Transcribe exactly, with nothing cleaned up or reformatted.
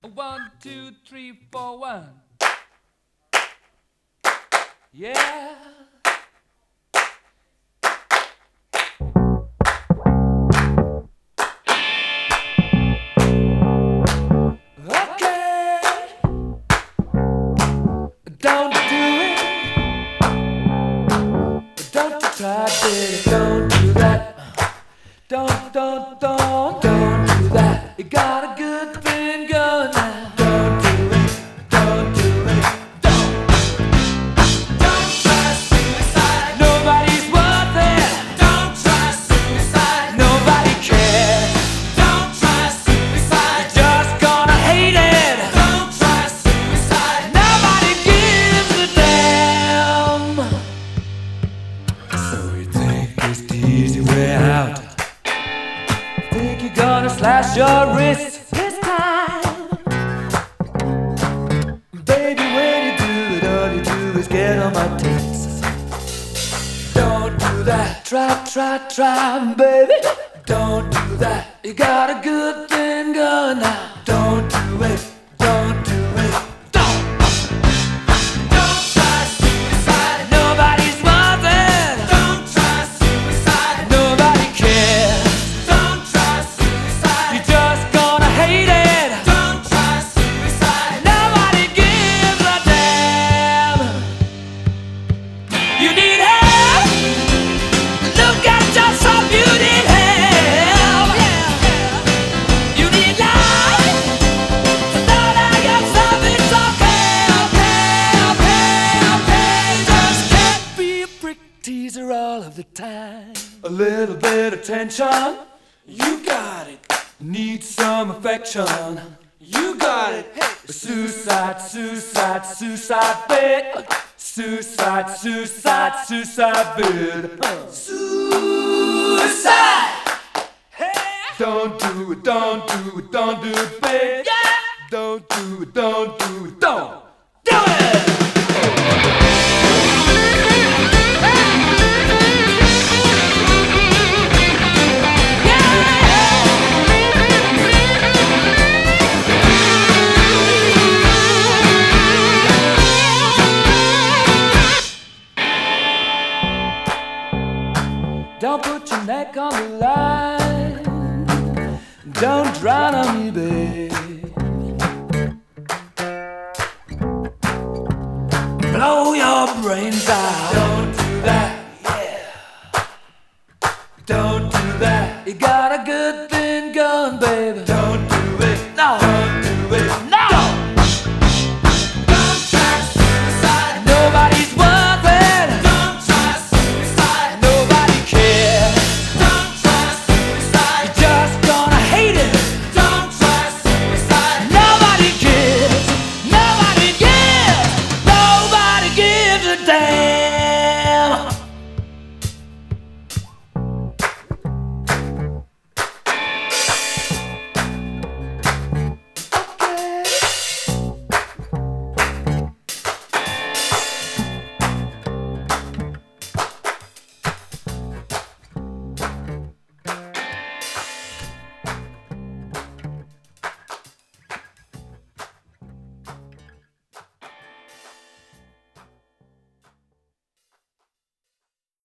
One, two, three, four, one. Yeah. Okay. Don't do it. Don't you try it. Don't do that. Don't, don't, don't, don't do that. You got a good thing going now. Don't do it. Don't do it. Don't. Don't try suicide. Nobody's worth it. Don't try suicide. Nobody cares. Don't try suicide. You're just gonna hate it. Don't try suicide. Nobody gives a damn. So you think it's the easy way out. Think you're gonna slash your wrist this time. Baby, when you do it, all you do is get on my tits. Don't do that. Try, try, try, baby. Don't do that. You got a good thing going now. Don't do it. Don't do it. Don't. Don't try suicide. Nobody's worth it. Don't try suicide. Nobody cares. Don't try suicide. You're just gonna hate it. Don't try suicide. Nobody gives a damn. You need help. Look at yourself. You need help. You need life. Know that yourself it's okay, okay, okay, okay. Just can't be a prick teaser all of the time. A little bit of tension. You got it. Need some affection. You got it. Hey. Suicide, suicide, suicide bit. Suicide, suicide, suicide bit. Suicide. Don't do it, don't do it, don't do it, babe. Yeah. Don't do it, don't do it, don't do it. Don't put your neck on the line. Don't drown on me, babe. Blow your brains out.